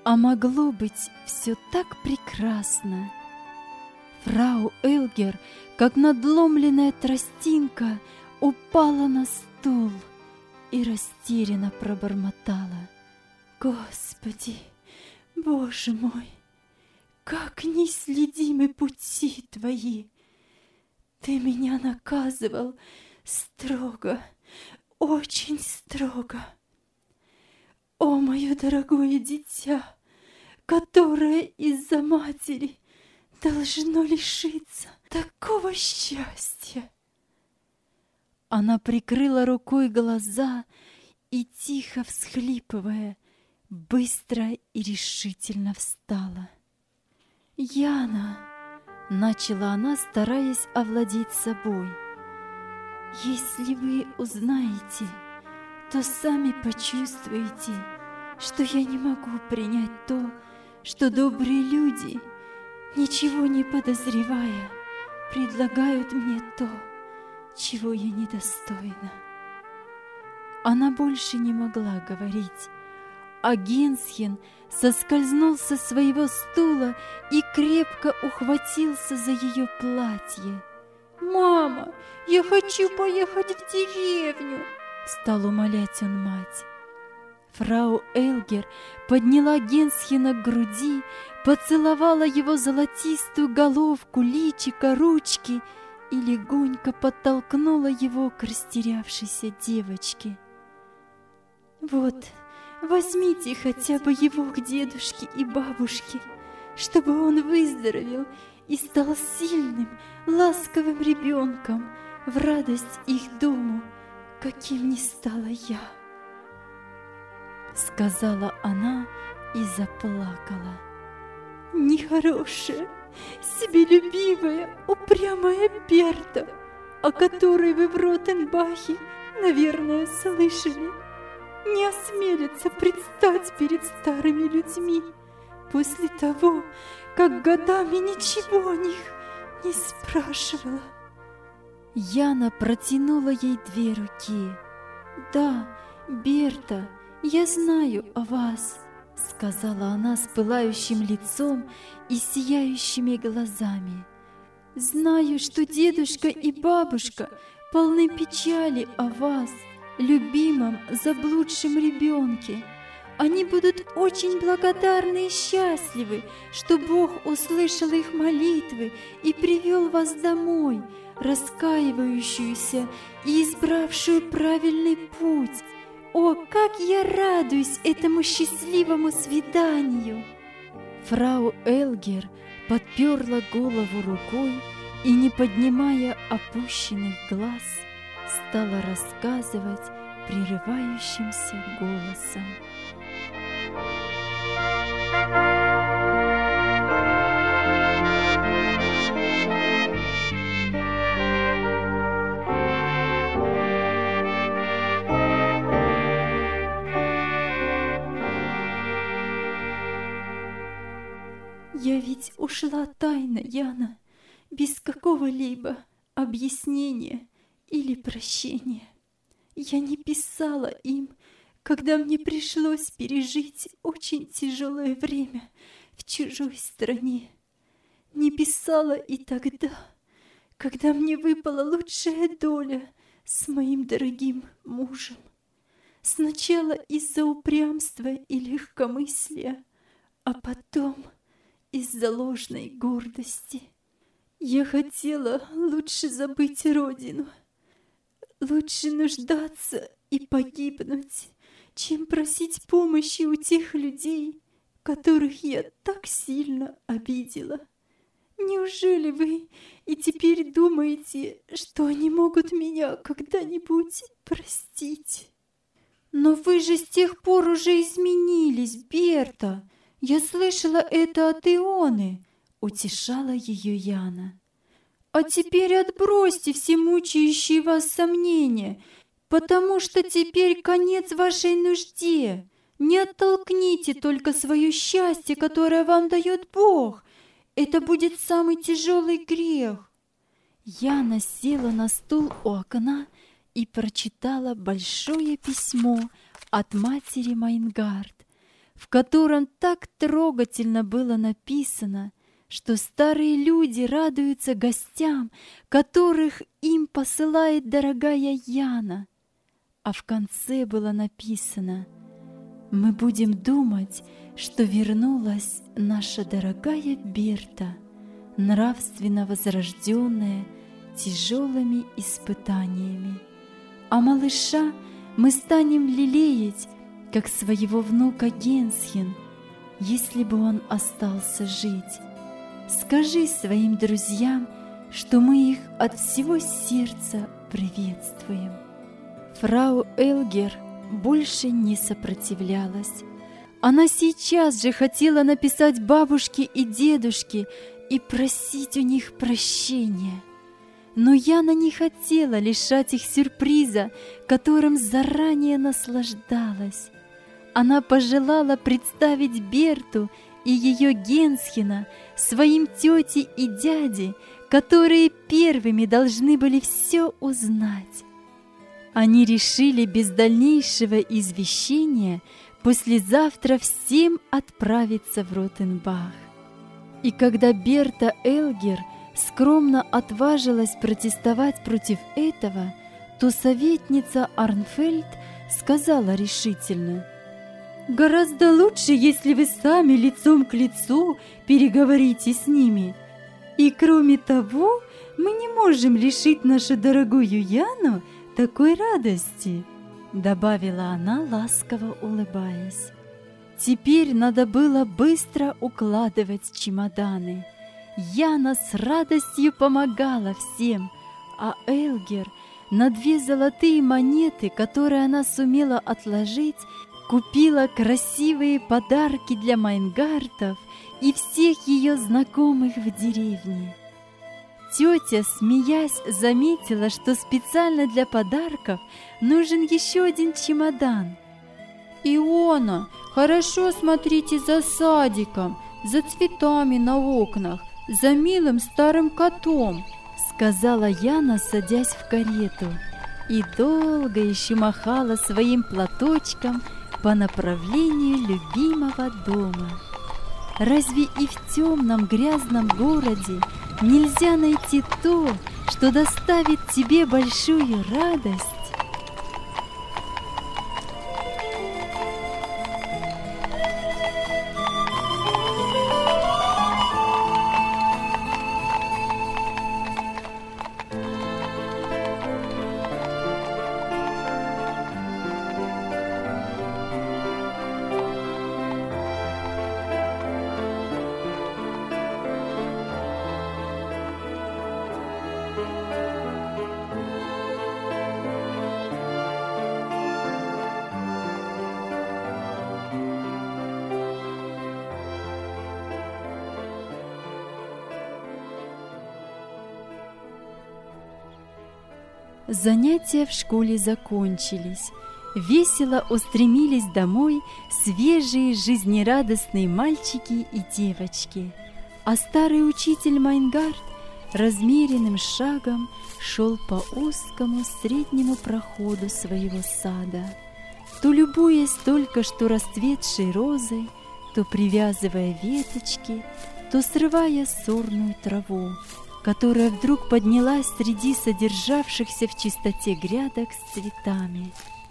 А могло быть все так прекрасно. Фрау Эльгер, как надломленная тростинка, упала на стул и растерянно пробормотала: «Господи, Боже мой, как неследимы пути Твои! Ты меня наказывал строго, очень строго. О, мое дорогое дитя, которое из-за матери должно лишиться такого счастья!» Она прикрыла рукой глаза и, тихо всхлипывая, быстро и решительно встала. «Яна!» — начала она, стараясь овладеть собой. «Если вы узнаете, то сами почувствуете, что я не могу принять то, что добрые люди, ничего не подозревая, предлагают мне то, чего я недостойна». Она больше не могла говорить, а Генсхен соскользнул со своего стула и крепко ухватился за ее платье. «Мама, я хочу поехать в деревню!» — стал умолять он мать. Фрау Эльгер подняла Генсхена к груди, поцеловала его золотистую головку, личико, ручки и легонько подтолкнула его к растерявшейся девочке. «Вот, возьмите хотя бы его к дедушке и бабушке, чтобы он выздоровел и стал сильным, ласковым ребенком в радость их дому, каким не стала я», — сказала она и заплакала. «Нехорошая, себелюбивая, упрямая Берта, о которой вы в Ротенбахе, наверное, слышали, не осмелится предстать перед старыми людьми после того, как годами ничего о них не спрашивала». Яна протянула ей 2 руки. «Да, Берта, я знаю о вас», — сказала она с пылающим лицом и сияющими глазами. «Знаю, что дедушка и бабушка полны печали о вас, любимом заблудшем ребенке. Они будут очень благодарны и счастливы, что Бог услышал их молитвы и привел вас домой, раскаивающуюся и избравшую правильный путь. О, как я радуюсь этому счастливому свиданию!» Фрау Эльгер подперла голову рукой и, не поднимая опущенных глаз, стала рассказывать прерывающимся голосом. «Я ведь ушла тайно, Яна, без какого-либо объяснения или прощения. Я не писала им, когда мне пришлось пережить очень тяжелое время в чужой стране. Не писала и тогда, когда мне выпала лучшая доля с моим дорогим мужем. Сначала из-за упрямства и легкомыслия, а потом из-за ложной гордости. Я хотела лучше забыть родину, лучше нуждаться и погибнуть, чем просить помощи у тех людей, которых я так сильно обидела. Неужели вы и теперь думаете, что они могут меня когда-нибудь простить? Но вы же с тех пор уже изменились, Берта. Я слышала это от Ионы, утешала ее Яна. А теперь отбросьте все мучающие вас сомнения, потому что теперь конец вашей нужде. Не оттолкните только свое счастье, которое вам дает Бог. Это будет самый тяжелый грех. Яна села на стул у окна и прочитала большое письмо от матери Майнгард, в котором так трогательно было написано, что старые люди радуются гостям, которых им посылает дорогая Яна. А в конце было написано: «Мы будем думать, что вернулась наша дорогая Берта, нравственно возрожденная тяжелыми испытаниями. А малыша мы станем лелеять, как своего внука Генсхен, если бы он остался жить. Скажи своим друзьям, что мы их от всего сердца приветствуем». Фрау Эльгер больше не сопротивлялась. Она сейчас же хотела написать бабушке и дедушке и просить у них прощения. Но Яна не хотела лишать их сюрприза, которым заранее наслаждалась. Она пожелала представить Берту и ее Генсхена своим тете и дяде, которые первыми должны были все узнать. Они решили без дальнейшего извещения послезавтра всем отправиться в Ротенбах. И когда Берта Эльгер скромно отважилась протестовать против этого, то советница Арнфельд сказала решительно: «Гораздо лучше, если вы сами лицом к лицу переговорите с ними. И кроме того, мы не можем лишить нашу дорогую Яну такой радости», — добавила она, ласково улыбаясь. Теперь надо было быстро укладывать чемоданы. Яна с радостью помогала всем, а Эльгер на 2 золотые монеты, которые она сумела отложить, купила красивые подарки для Майнгартов и всех ее знакомых в деревне. Тетя, смеясь, заметила, что специально для подарков нужен еще один чемодан. «Иона, хорошо смотрите за садиком, за цветами на окнах, за милым старым котом», — сказала Яна, садясь в карету, и долго еще махала своим платочком по направлению любимого дома. Разве и в темном грязном городе нельзя найти то, что доставит тебе большую радость? Занятия в школе закончились. Весело устремились домой свежие, жизнерадостные мальчики и девочки. А старый учитель Майнгард размеренным шагом шел по узкому среднему проходу своего сада, то любуясь только что расцветшей розой, то привязывая веточки, то срывая сорную траву, которая вдруг поднялась среди содержавшихся в чистоте грядок с цветами.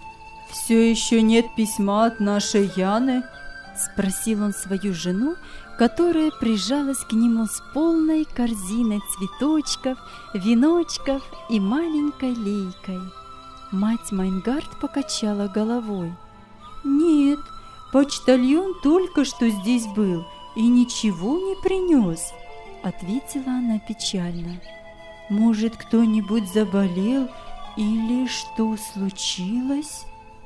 «Все еще нет письма от нашей Яны?» — спросил он свою жену, которая прижалась к нему с полной корзиной цветочков, веночков и маленькой лейкой. Мать Майнгард покачала головой. «Нет, почтальон только что здесь был и ничего не принес», — ответила она печально. «Может, кто-нибудь заболел или что случилось?»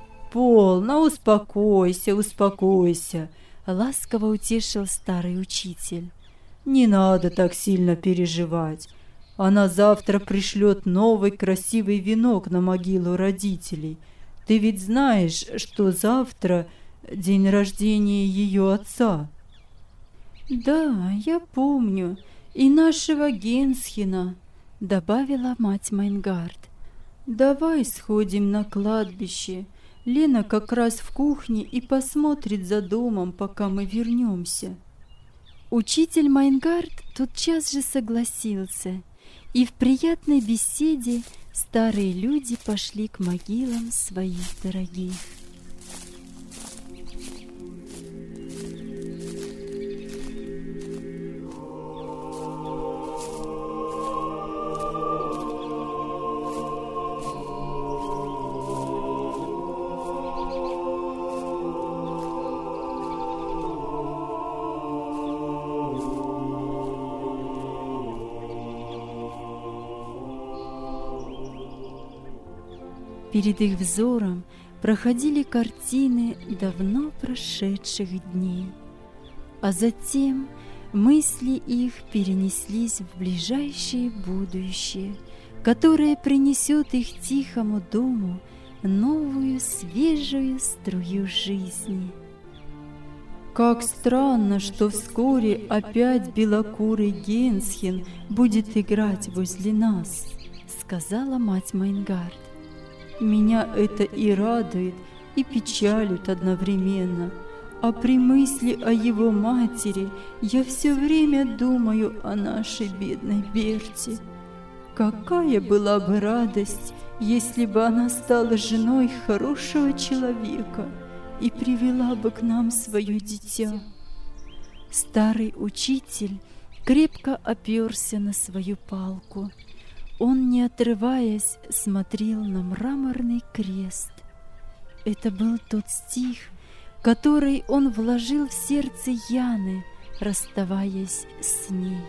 «Полно, успокойся, успокойся», — ласково утешил старый учитель. «Не надо так сильно переживать. Она завтра пришлет новый красивый венок на могилу родителей. Ты ведь знаешь, что завтра день рождения ее отца». «Да, я помню. И нашего Генсхена», — добавила мать Майнгард. «Давай сходим на кладбище. Лена как раз в кухне и посмотрит за домом, пока мы вернемся». Учитель Майнгард тотчас же согласился, и в приятной беседе старые люди пошли к могилам своих дорогих. Перед их взором проходили картины давно прошедших дней, а затем мысли их перенеслись в ближайшее будущее, которое принесет их тихому дому новую свежую струю жизни. «Как странно, что вскоре опять белокурый Генсхен будет играть возле нас», — сказала мать Майнгард. «Меня это и радует, и печалит одновременно, а при мысли о его матери я все время думаю о нашей бедной Берте. Какая была бы радость, если бы она стала женой хорошего человека и привела бы к нам свое дитя». Старый учитель крепко оперся на свою палку. Он, не отрываясь, смотрел на мраморный крест. Это был тот стих, который он вложил в сердце Яны, расставаясь с ней.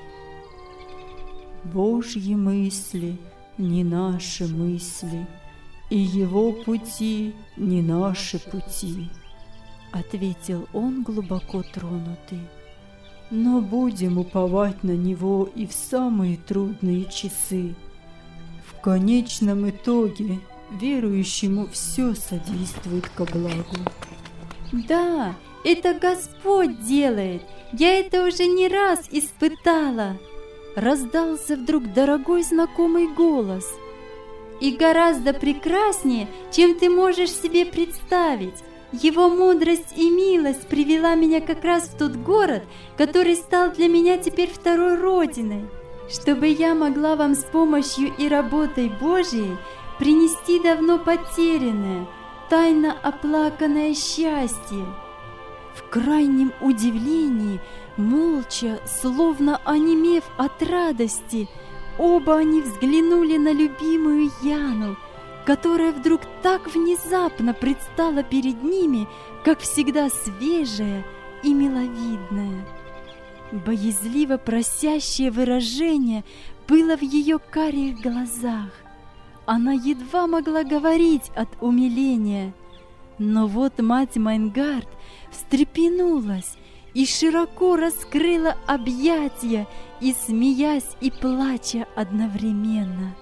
«Божьи мысли не наши мысли, и его пути не наши пути», — ответил он, глубоко тронутый. «Но будем уповать на него и в самые трудные часы. В конечном итоге верующему все содействует ко благу». «Да, это Господь делает, я это уже не раз испытала!» Раздался вдруг дорогой знакомый голос. «И гораздо прекраснее, чем ты можешь себе представить. Его мудрость и милость привела меня как раз в тот город, который стал для меня теперь второй родиной, чтобы я могла вам с помощью и работой Божией принести давно потерянное, тайно оплаканное счастье». В крайнем удивлении, молча, словно онемев от радости, оба они взглянули на любимую Яну, которая вдруг так внезапно предстала перед ними, как всегда свежая и миловидная. Боязливо просящее выражение было в ее карих глазах. Она едва могла говорить от умиления. Но вот мать Майнгард встрепенулась и широко раскрыла объятия, и смеясь и плача одновременно.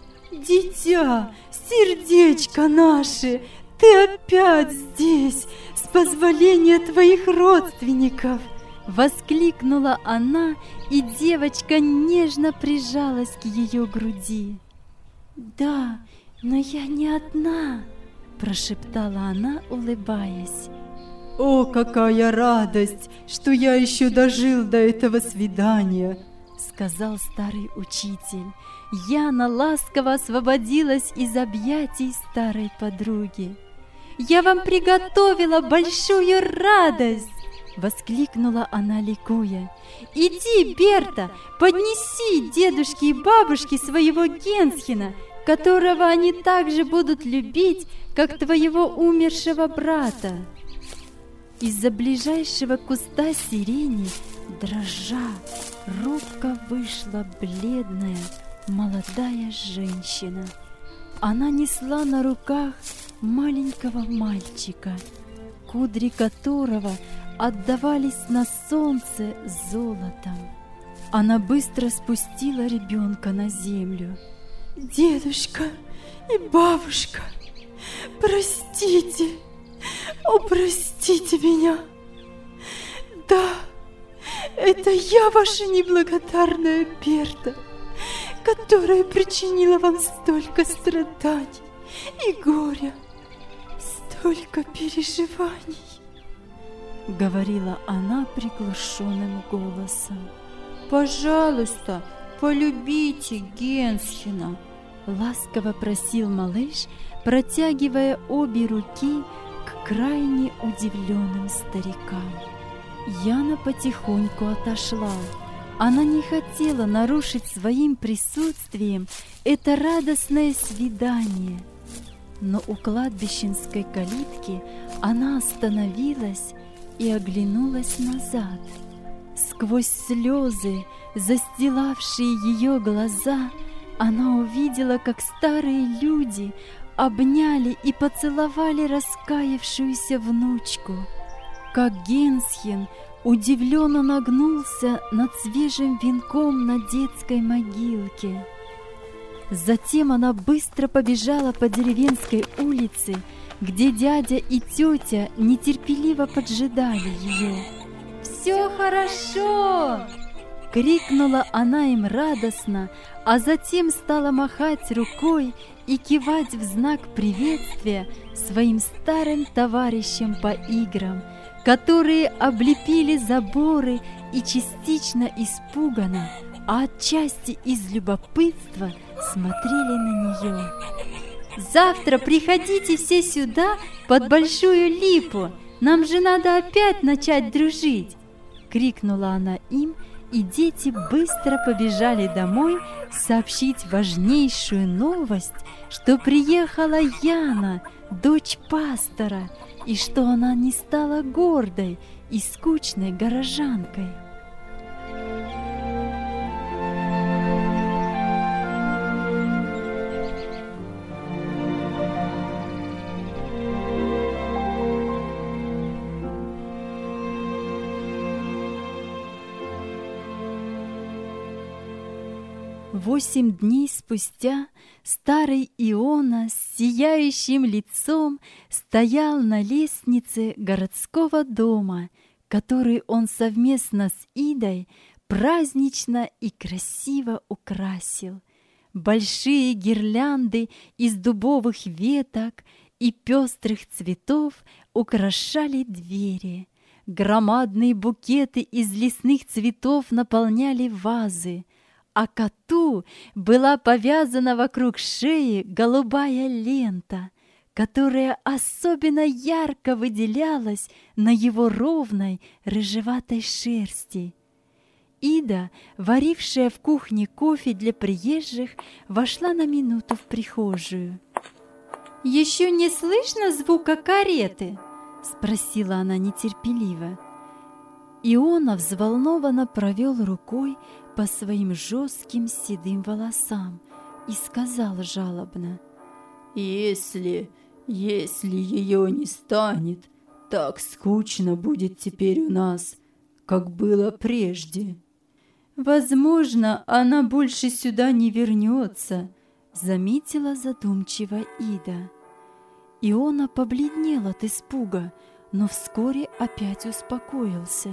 «Дитя, сердечко наше, ты опять здесь, с позволения твоих родственников!» Воскликнула она, и девочка нежно прижалась к ее груди. «Да, но я не одна», — прошептала она, улыбаясь. «О, какая радость, что я еще дожил до этого свидания!» — сказал старый учитель. Яна ласково освободилась из объятий старой подруги. «Я вам приготовила большую радость!» — воскликнула она, ликуя. «Иди, Берта, поднеси дедушке и бабушке своего Генсхена, которого они также будут любить, как твоего умершего брата». Из-за ближайшего куста сирени, дрожа, робко вышла бледная молодая женщина. Она несла на руках маленького мальчика, кудри которого отдавались на солнце золотом. Она быстро спустила ребенка на землю. «Дедушка и бабушка, простите, о, простите меня! Да, это я, ваша неблагодарная Берта, которая причинила вам столько страданий и горя, столько переживаний, говорила она приглушенным голосом. Пожалуйста, полюбите Генсхена, ласково просил малыш, протягивая обе руки к крайне удивленным старикам. Яна потихоньку отошла. Она не хотела нарушить своим присутствием это радостное свидание. Но у кладбищенской калитки она остановилась и оглянулась назад. Сквозь слезы, застилавшие ее глаза, она увидела, как старые люди обняли и поцеловали раскаявшуюся внучку, как Генсхен удивленно нагнулся над свежим венком на детской могилке. Затем она быстро побежала по деревенской улице, где дядя и тетя нетерпеливо поджидали ее. «Все хорошо!» — крикнула она им радостно, а затем стала махать рукой и кивать в знак приветствия своим старым товарищам по играм, которые облепили заборы и частично испуганно, а отчасти из любопытства смотрели на нее. «Завтра приходите все сюда под большую липу, нам же надо опять начать дружить!» — крикнула она им, и дети быстро побежали домой сообщить важнейшую новость, что приехала Яна, дочь пастора, и что она не стала гордой и скучной горожанкой. Восемь дней спустя старый Иона с сияющим лицом стоял на лестнице городского дома, который он совместно с Идой празднично и красиво украсил. Большие гирлянды из дубовых веток и пестрых цветов украшали двери. Громадные букеты из лесных цветов наполняли вазы, а коту была повязана вокруг шеи голубая лента, которая особенно ярко выделялась на его ровной рыжеватой шерсти. Ида, варившая в кухне кофе для приезжих, вошла на минуту в прихожую. «Еще не слышно звука кареты?» — спросила она нетерпеливо. Иона взволнованно провел рукой по своим жестким седым волосам и сказал жалобно: «Если ее не станет, так скучно будет теперь у нас, как было прежде». «Возможно, она больше сюда не вернется», — заметила задумчиво Ида. Иона побледнел от испуга, но вскоре опять успокоился.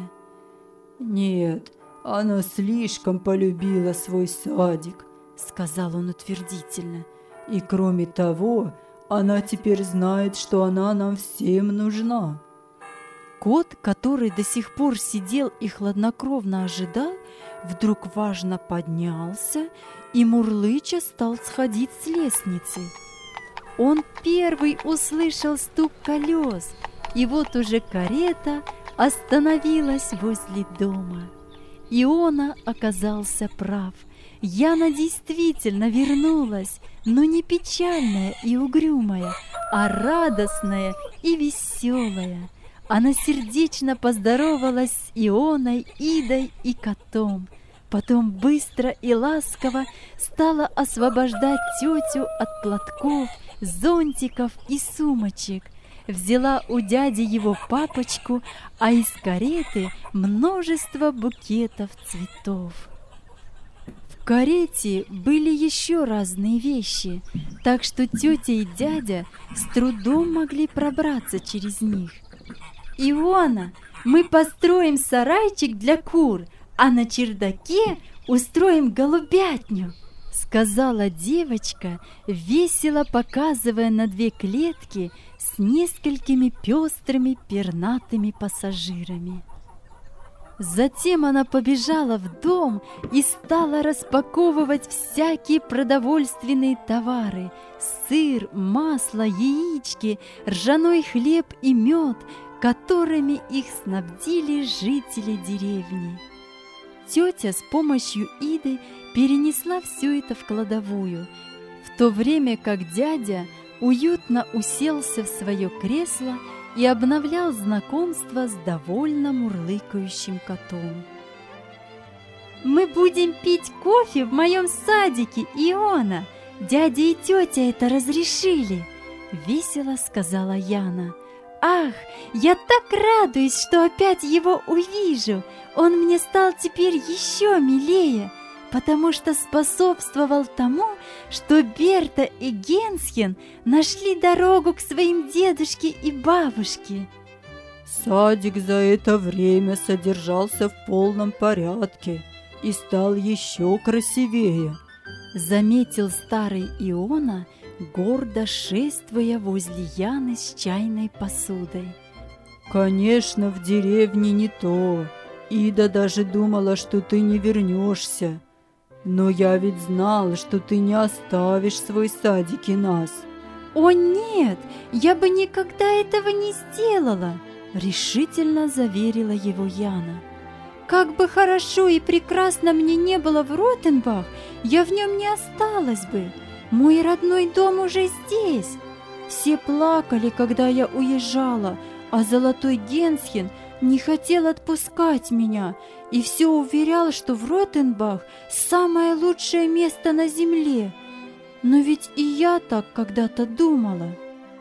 «Нет, она слишком полюбила свой садик», — сказал он утвердительно. «И кроме того, она теперь знает, что она нам всем нужна». Кот, который до сих пор сидел и хладнокровно ожидал, вдруг важно поднялся и, мурлыча, стал сходить с лестницы. Он первый услышал стук колес, и вот уже карета остановилась возле дома. Иона оказался прав. Яна действительно вернулась, но не печальная и угрюмая, а радостная и веселая. Она сердечно поздоровалась с Ионой, Идой и котом. Потом быстро и ласково стала освобождать тетю от платков, зонтиков и сумочек. Взяла у дяди его папочку, а из кареты множество букетов цветов. В карете были еще разные вещи, так что тетя и дядя с трудом могли пробраться через них. «Иона, мы построим сарайчик для кур, а на чердаке устроим голубятню», — сказала девочка, весело показывая на 2 клетки с несколькими пестрыми пернатыми пассажирами. Затем она побежала в дом и стала распаковывать всякие продовольственные товары: сыр, масло, яички, ржаной хлеб и мед, которыми их снабдили жители деревни. Тетя с помощью Иды перенесла все это в кладовую, в то время как дядя уютно уселся в свое кресло и обновлял знакомство с довольно мурлыкающим котом. «Мы будем пить кофе в моем садике, Иона! Дядя и тетя это разрешили!» — весело сказала Яна. «Ах, я так радуюсь, что опять его увижу! Он мне стал теперь еще милее, потому что способствовал тому, что Берта и Генсхен нашли дорогу к своим дедушке и бабушке». Садик за это время содержался в полном порядке и стал еще красивее, заметил старый Иона, гордо шествуя возле Яны с чайной посудой. Конечно, в деревне не то. Ида даже думала, что ты не вернешься. Но я ведь знал, что ты не оставишь свой садик и нас. «О нет, я бы никогда этого не сделала!» — решительно заверила его Яна. «Как бы хорошо и прекрасно мне не было в Ротенбах, я в нем не осталась бы. Мой родной дом уже здесь. Все плакали, когда я уезжала, а золотой Генсхен не хотел отпускать меня и все уверял, что в Ротенбах самое лучшее место на земле. Но ведь и я так когда-то думала».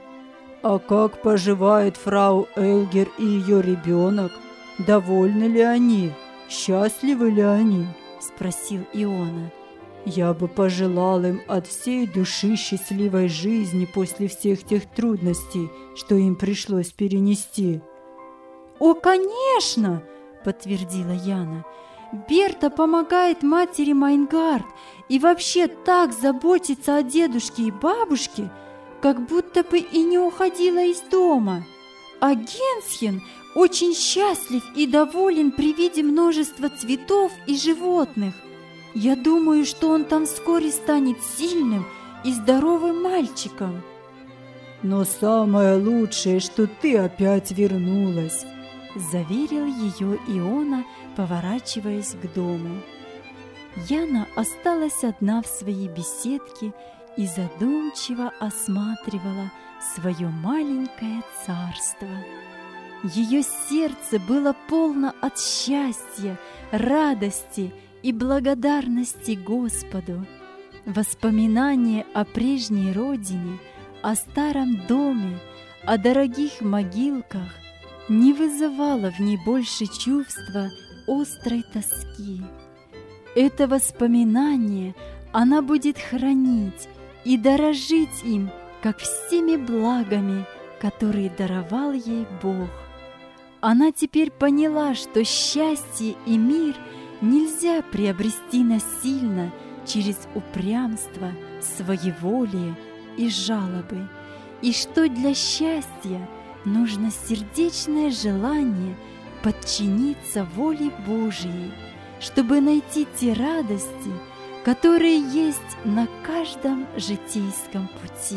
А как поживает фрау Эльгер и ее ребенок? Довольны ли они? Счастливы ли они? Спросил Иона. Я бы пожелал им от всей души счастливой жизни после всех тех трудностей, что им пришлось перенести. «О, конечно!» — подтвердила Яна. «Берта помогает матери Майнгард и вообще так заботится о дедушке и бабушке, как будто бы и не уходила из дома. А Генсхен очень счастлив и доволен при виде множества цветов и животных. Я думаю, что он там вскоре станет сильным и здоровым мальчиком». Но самое лучшее, что ты опять вернулась, заверил ее Иона, поворачиваясь к дому. Яна осталась одна в своей беседке и задумчиво осматривала свое маленькое царство. Ее сердце было полно от счастья, радости и благодарности Господу. Воспоминания о прежней родине, о старом доме, о дорогих могилках не вызывало в ней больше чувства острой тоски. Это воспоминание она будет хранить и дорожить им, как всеми благами, которые даровал ей Бог. Она теперь поняла, что счастье и мир нельзя приобрести насильно через упрямство, своеволие и жалобы, и что для счастья нужно сердечное желание подчиниться воле Божьей, чтобы найти те радости, которые есть на каждом житейском пути.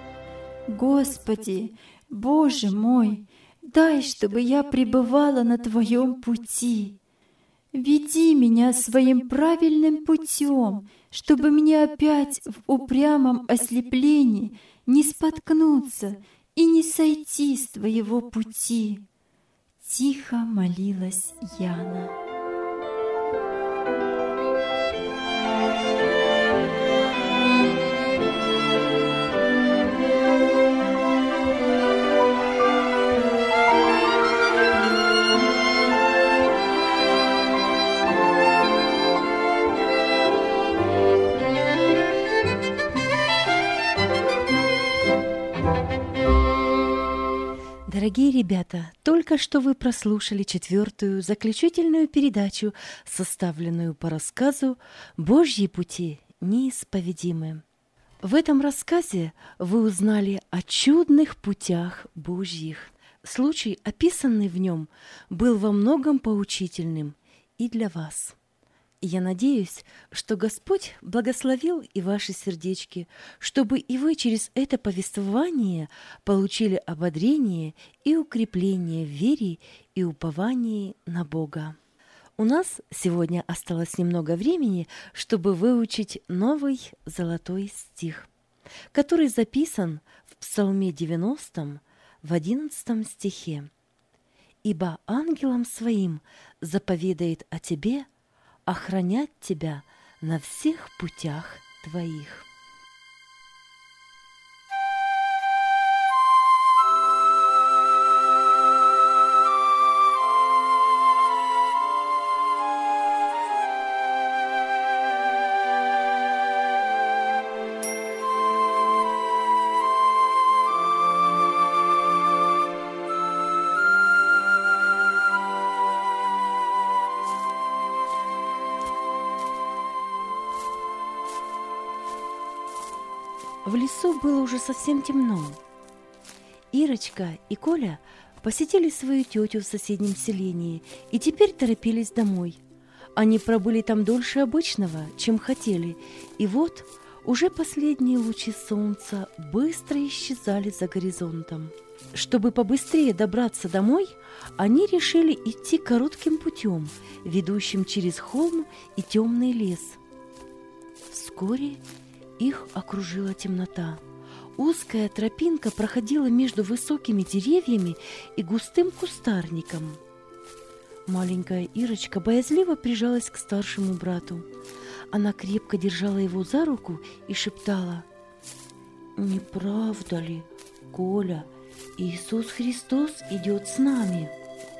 «Господи, Боже мой, дай, чтобы я пребывала на Твоем пути. Веди меня своим правильным путем, чтобы мне опять в упрямом ослеплении не споткнуться и не сойти с Твоего пути». Тихо молилась Яна. Дорогие ребята, только что вы прослушали 4-ю заключительную передачу, составленную по рассказу «Божьи пути» неисповедимы. В этом рассказе вы узнали о чудных путях Божьих. Случай, описанный в нем, был во многом поучительным и для вас. Я надеюсь, что Господь благословил и ваши сердечки, чтобы и вы через это повествование получили ободрение и укрепление в вере и уповании на Бога. У нас сегодня осталось немного времени, чтобы выучить новый золотой стих, который записан в Псалме 90 в 11 стихе. «Ибо ангелам своим заповедает о тебе охранять тебя на всех путях твоих». В лесу было уже совсем темно. Ирочка и Коля посетили свою тетю в соседнем селении и теперь торопились домой. Они пробыли там дольше обычного, чем хотели, и вот уже последние лучи солнца быстро исчезали за горизонтом. Чтобы побыстрее добраться домой, они решили идти коротким путем, ведущим через холм и темный лес. Вскоре их окружила темнота. Узкая тропинка проходила между высокими деревьями и густым кустарником. Маленькая Ирочка боязливо прижалась к старшему брату. Она крепко держала его за руку и шептала: «Не правда ли, Коля, Иисус Христос идет с нами?»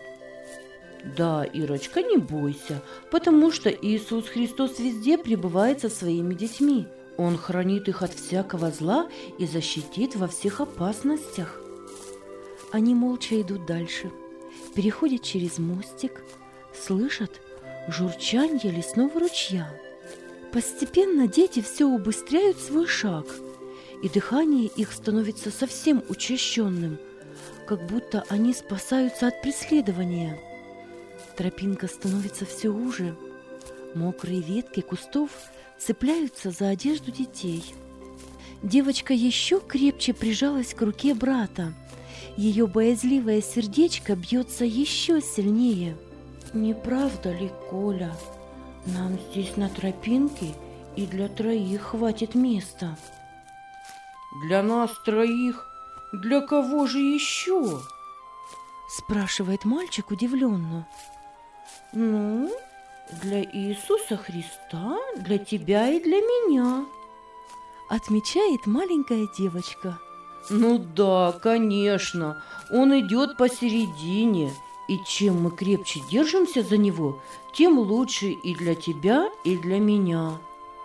«Да, Ирочка, не бойся, потому что Иисус Христос везде пребывает со своими детьми. Он хранит их от всякого зла и защитит во всех опасностях». Они молча идут дальше, переходят через мостик, слышат журчанье лесного ручья. Постепенно дети все убыстряют свой шаг, и дыхание их становится совсем учащенным, как будто они спасаются от преследования. Тропинка становится все уже, мокрые ветки кустов цепляются за одежду детей. Девочка еще крепче прижалась к руке брата. Ее боязливое сердечко бьется еще сильнее. «Не правда ли, Коля? Нам здесь на тропинке и для троих хватит места». «Для нас троих? Для кого же еще?» спрашивает мальчик удивленно. «Ну, для Иисуса Христа, для тебя и для меня», отмечает маленькая девочка. «Ну да, конечно, он идет посередине, и чем мы крепче держимся за него, тем лучше и для тебя, и для меня».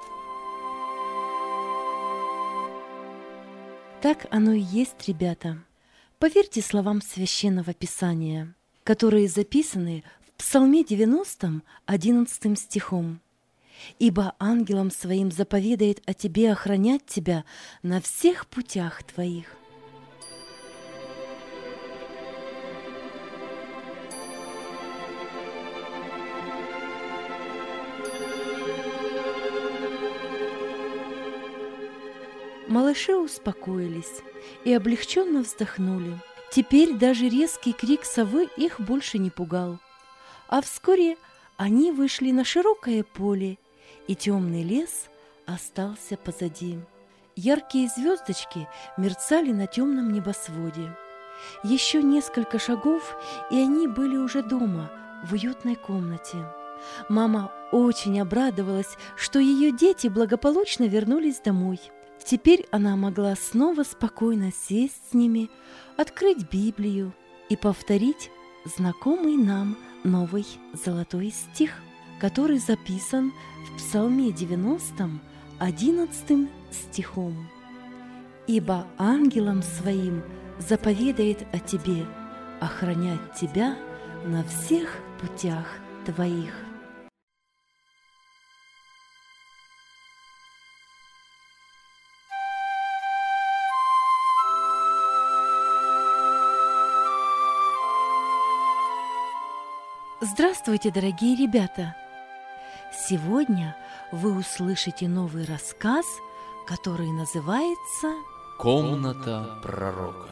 Так оно и есть, ребята. Поверьте словам Священного Писания, которые записаны в Псалме 90, 11 стихом. «Ибо ангелам своим заповедает о тебе охранять тебя на всех путях твоих». Малыши успокоились и облегченно вздохнули. Теперь даже резкий крик совы их больше не пугал. А вскоре они вышли на широкое поле, и темный лес остался позади. Яркие звездочки мерцали на темном небосводе. Еще несколько шагов, и они были уже дома, в уютной комнате. Мама очень обрадовалась, что ее дети благополучно вернулись домой. Теперь она могла снова спокойно сесть с ними, открыть Библию и повторить знакомый нам новый золотой стих, который записан в Псалме 90, 11 стихом. «Ибо ангелам своим заповедает о тебе охранять тебя на всех путях твоих». Здравствуйте, дорогие ребята! Сегодня вы услышите новый рассказ, который называется «Комната пророка».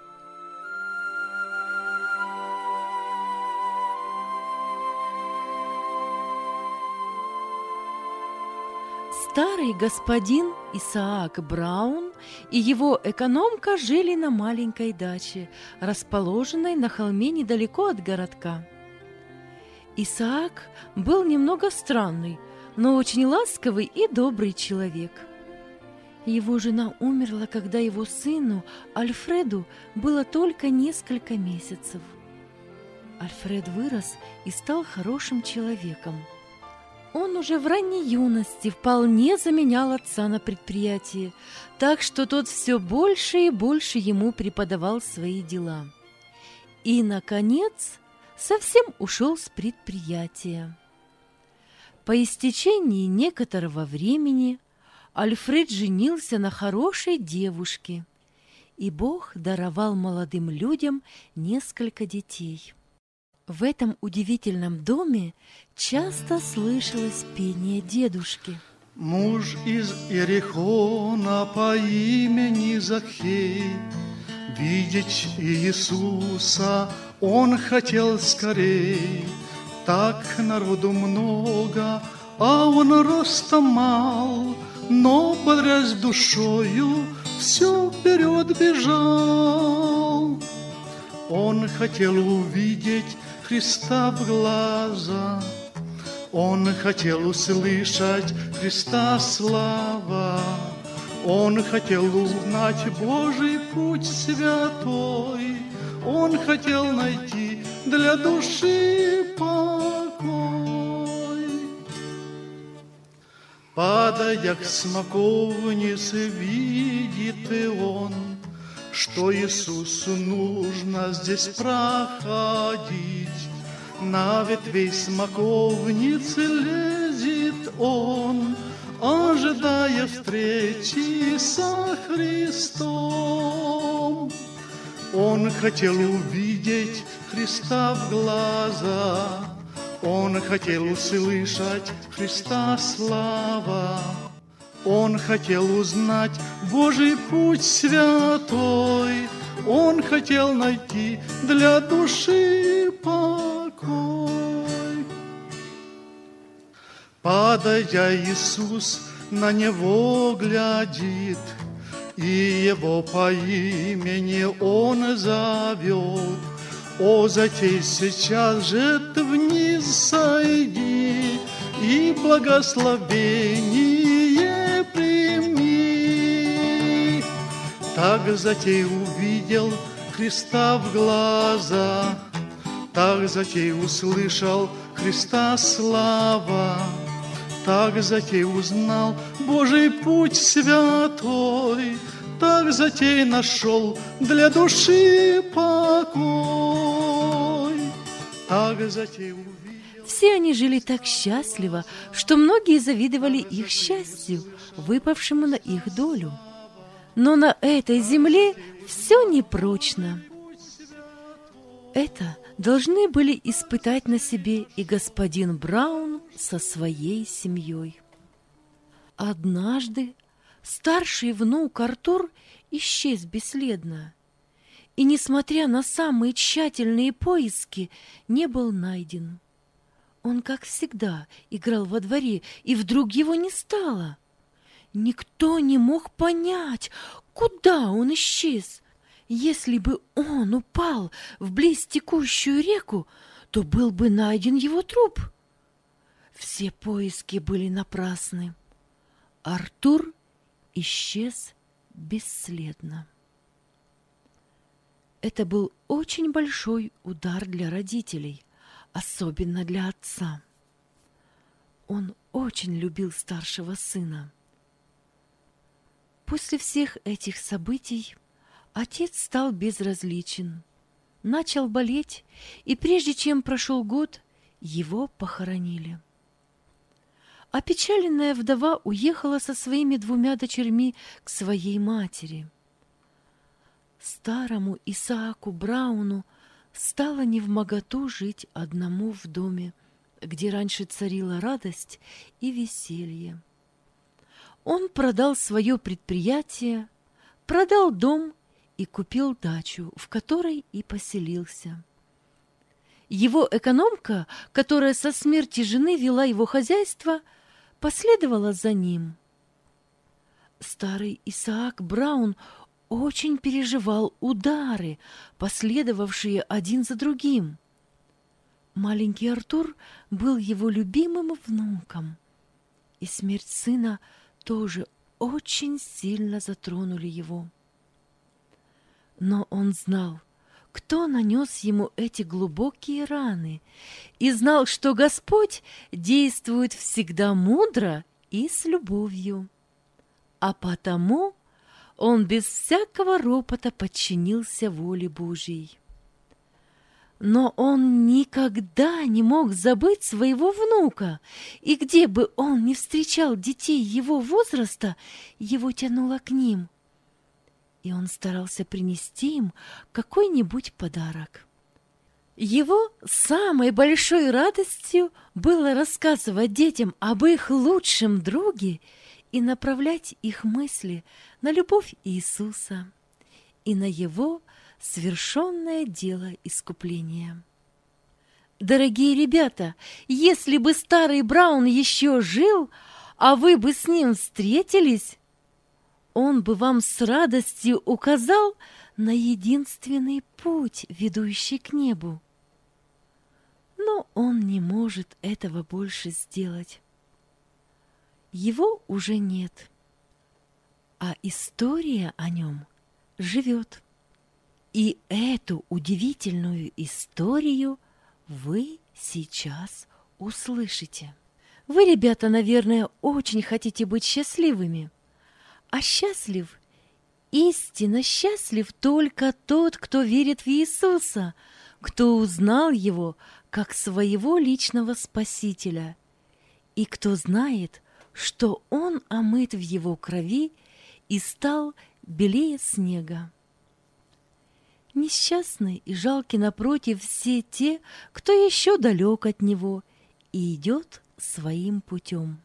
Старый господин Исаак Браун и его экономка жили на маленькой даче, расположенной на холме недалеко от городка. Исаак был немного странный, но очень ласковый и добрый человек. Его жена умерла, когда его сыну Альфреду было только несколько месяцев. Альфред вырос и стал хорошим человеком. Он уже в ранней юности вполне заменял отца на предприятии, так что тот все больше и больше ему преподавал свои дела. И, наконец, совсем ушел с предприятия. По истечении некоторого времени Альфред женился на хорошей девушке, и Бог даровал молодым людям несколько детей. В этом удивительном доме часто слышалось пение дедушки. Муж из Иерихона по имени Захей, видеть Иисуса он хотел скорей. Так народу много, а он ростом мал, но, бодрясь душою, все вперед бежал. Он хотел увидеть Христа в глаза, он хотел услышать Христа слава, он хотел узнать Божий путь святой, он хотел найти для души покой. Падая к смоковнице, видит и он, что Иисусу нужно здесь проходить. На ветвей смоковницы лезет он, ожидая встречи со Христом. Он хотел увидеть Христа в глаза, он хотел услышать Христа слава. Он хотел узнать Божий путь святой, он хотел найти для души покой. Падая, Иисус на него глядит, и его по имени он зовет. О, Затей, сейчас же ты вниз сойди, и благословение прими. Так Затей увидел Христа в глаза, так Затей услышал Христа слава, так Затей узнал Божий путь святой, так Затей нашел для души покой, так Затей увидел. Все они жили так счастливо, что многие завидовали их счастью, выпавшему на их долю. Но на этой земле все непрочно. Это должны были испытать на себе и господин Браун со своей семьей. Однажды старший внук Артур исчез бесследно, и, несмотря на самые тщательные поиски, не был найден. Он, как всегда, играл во дворе, и вдруг его не стало. Никто не мог понять, куда он исчез. Если бы он упал в близ текущую реку, то был бы найден его труп. Все поиски были напрасны. Артур исчез бесследно. Это был очень большой удар для родителей, особенно для отца. Он очень любил старшего сына. После всех этих событий отец стал безразличен, начал болеть, и прежде чем прошел год, его похоронили. Опечаленная вдова уехала со своими 2 дочерьми к своей матери. Старому Исааку Брауну стало невмоготу жить одному в доме, где раньше царила радость и веселье. Он продал свое предприятие, продал дом и купил дачу, в которой и поселился. Его экономка, которая со смерти жены вела его хозяйство, последовала за ним. Старый Исаак Браун очень переживал удары, последовавшие один за другим. Маленький Артур был его любимым внуком, и смерть сына тоже очень сильно затронули его. Но он знал, кто нанес ему эти глубокие раны, и знал, что Господь действует всегда мудро и с любовью. А потому он без всякого ропота подчинился воле Божьей. Но он никогда не мог забыть своего внука, и где бы он ни встречал детей его возраста, его тянуло к ним. И он старался принести им какой-нибудь подарок. Его самой большой радостью было рассказывать детям об их лучшем друге и направлять их мысли на любовь Иисуса и на Его свершенное дело искупления. Дорогие ребята, если бы старый Браун еще жил, а вы бы с ним встретились, он бы вам с радостью указал на единственный путь, ведущий к небу. Но он не может этого больше сделать. Его уже нет, а история о нем живет. И эту удивительную историю вы сейчас услышите. Вы, ребята, наверное, очень хотите быть счастливыми. А счастлив, истинно счастлив только тот, кто верит в Иисуса, кто узнал Его как своего личного Спасителя, и кто знает, что Он омыт в Его крови и стал белее снега. Несчастны и жалки напротив все те, кто еще далек от Него и идет своим путем.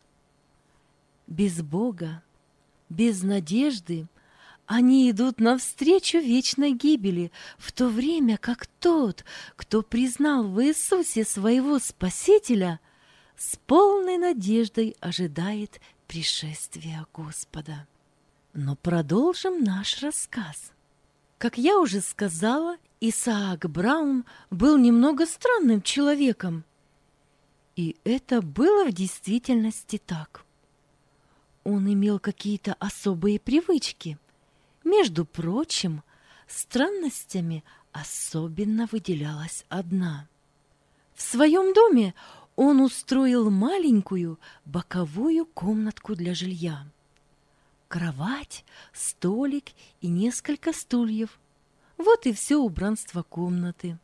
Без Бога, без надежды они идут навстречу вечной гибели, в то время как тот, кто признал в Иисусе своего Спасителя, с полной надеждой ожидает пришествия Господа. Но продолжим наш рассказ. Как я уже сказала, Исаак Браун был немного странным человеком. И это было в действительности так. Он имел какие-то особые привычки. Между прочим, странностями особенно выделялась одна. В своем доме он устроил маленькую боковую комнатку для жилья. Кровать, столик и несколько стульев. Вот и все убранство комнаты.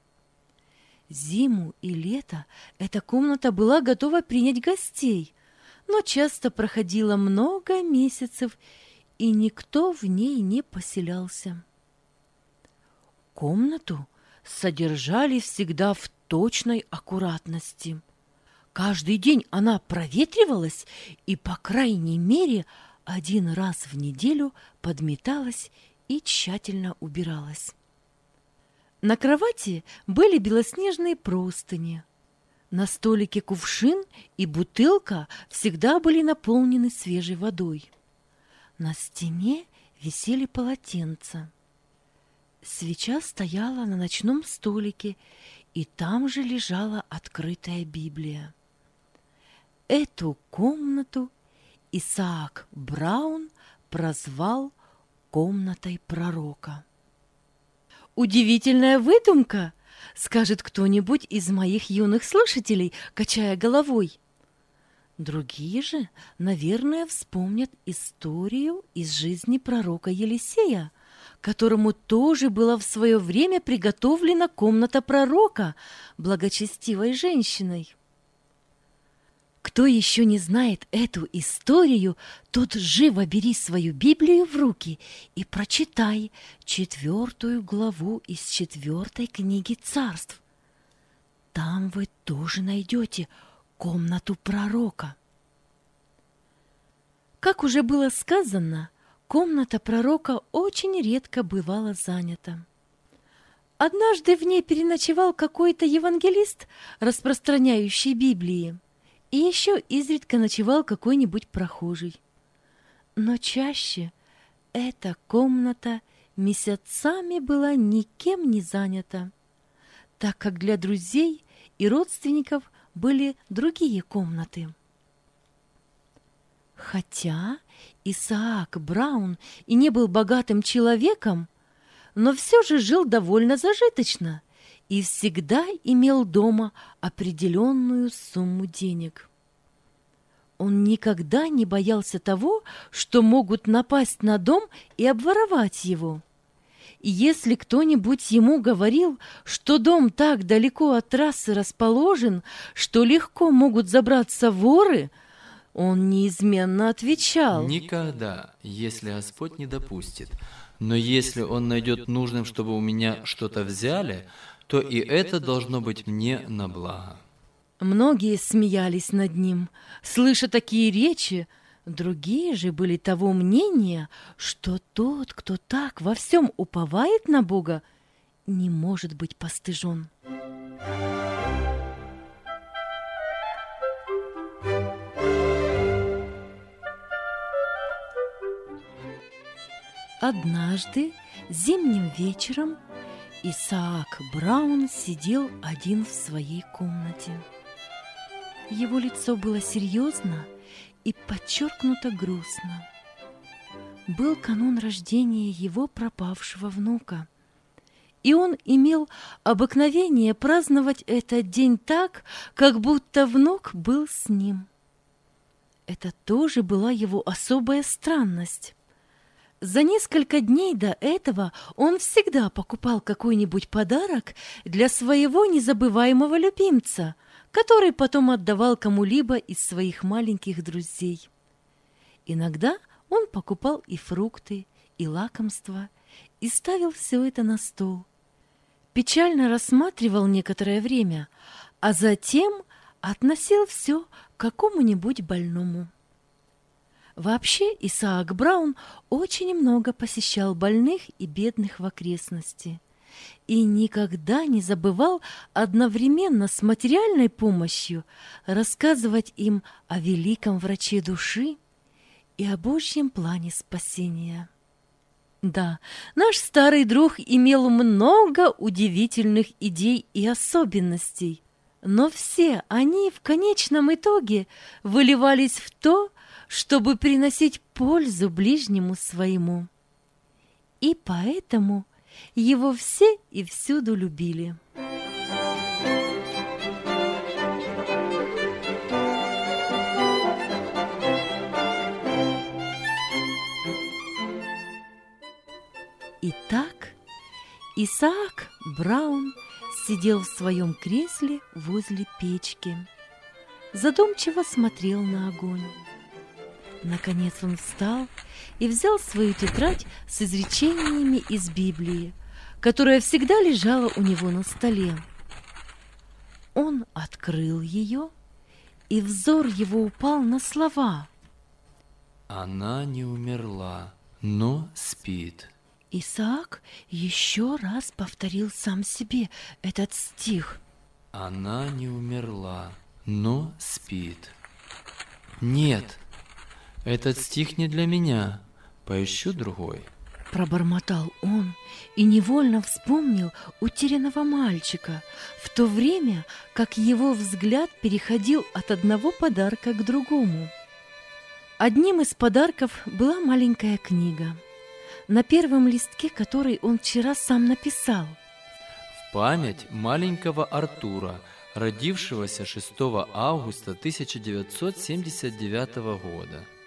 Зиму и лето эта комната была готова принять гостей, но часто проходило много месяцев, и никто в ней не поселялся. Комнату содержали всегда в точной аккуратности. Каждый день она проветривалась и, по крайней мере, один раз в неделю подметалась и тщательно убиралась. На кровати были белоснежные простыни. На столике кувшин и бутылка всегда были наполнены свежей водой. На стене висели полотенца. Свеча стояла на ночном столике, и там же лежала открытая Библия. Эту комнату Исаак Браун прозвал «комнатой пророка». «Удивительная выдумка!» — скажет кто-нибудь из моих юных слушателей, качая головой. Другие же, наверное, вспомнят историю из жизни пророка Елисея, которому тоже была в свое время приготовлена комната пророка благочестивой женщиной. Кто еще не знает эту историю, тот живо бери свою Библию в руки и прочитай 4 главу из 4 книги Царств. Там вы тоже найдете комнату пророка. Как уже было сказано, комната пророка очень редко бывала занята. Однажды в ней переночевал какой-то евангелист, распространяющий Библии, и еще изредка ночевал какой-нибудь прохожий. Но чаще эта комната месяцами была никем не занята, так как для друзей и родственников были другие комнаты. Хотя Исаак Браун и не был богатым человеком, но все же жил довольно зажиточно и всегда имел дома определенную сумму денег. Он никогда не боялся того, что могут напасть на дом и обворовать его. И если кто-нибудь ему говорил, что дом так далеко от трассы расположен, что легко могут забраться воры, он неизменно отвечал: «Никогда, если Господь не допустит. Но если Он найдет нужным, чтобы у меня что-то взяли, то и это должно быть мне на благо». Многие смеялись над ним, слыша такие речи. Другие же были того мнения, что тот, кто так во всем уповает на Бога, не может быть постыжен. Однажды зимним вечером Исаак Браун сидел один в своей комнате. Его лицо было серьезно и подчеркнуто грустно. Был канун рождения его пропавшего внука, и он имел обыкновение праздновать этот день так, как будто внук был с ним. Это тоже была его особая странность. За несколько дней до этого он всегда покупал какой-нибудь подарок для своего незабываемого любимца, который потом отдавал кому-либо из своих маленьких друзей. Иногда он покупал и фрукты, и лакомства, и ставил все это на стол. Печально рассматривал некоторое время, а затем относил все к какому-нибудь больному. Вообще Исаак Браун очень много посещал больных и бедных в окрестности и никогда не забывал одновременно с материальной помощью рассказывать им о великом враче души и о Божьем плане спасения. Да, наш старый друг имел много удивительных идей и особенностей, но все они в конечном итоге выливались в то, чтобы приносить пользу ближнему своему. И поэтому его все и всюду любили. Итак, Исаак Браун сидел в своем кресле возле печки, задумчиво смотрел на огонь. Наконец он встал и взял свою тетрадь с изречениями из Библии, которая всегда лежала у него на столе. Он открыл ее, и взор его упал на слова: «Она не умерла, но спит». Исаак еще раз повторил сам себе этот стих. «Она не умерла, но спит». «Нет, этот стих не для меня. Поищу другой». Пробормотал он и невольно вспомнил утерянного мальчика, в то время как его взгляд переходил от одного подарка к другому. Одним из подарков была маленькая книга, на первом листке которой он вчера сам написал: «В память маленького Артура, родившегося 6 августа 1979 года».